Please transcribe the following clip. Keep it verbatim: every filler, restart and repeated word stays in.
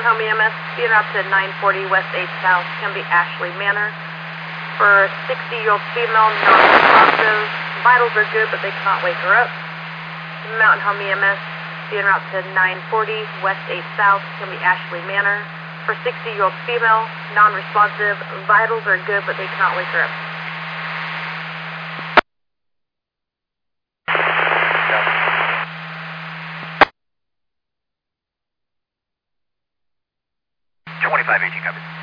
Mountain Home E M S, being out to nine forty West eighth South, Canby Ashley Manor. For sixty-year-old female, non-responsive. Vitals are good, but they cannot wake her up. Mountain Home E M S, being out to nine forty West eighth South, Canby Ashley Manor. For sixty-year-old female, non-responsive. Vitals are good, but they cannot wake her up. twenty-five eighteen, copy.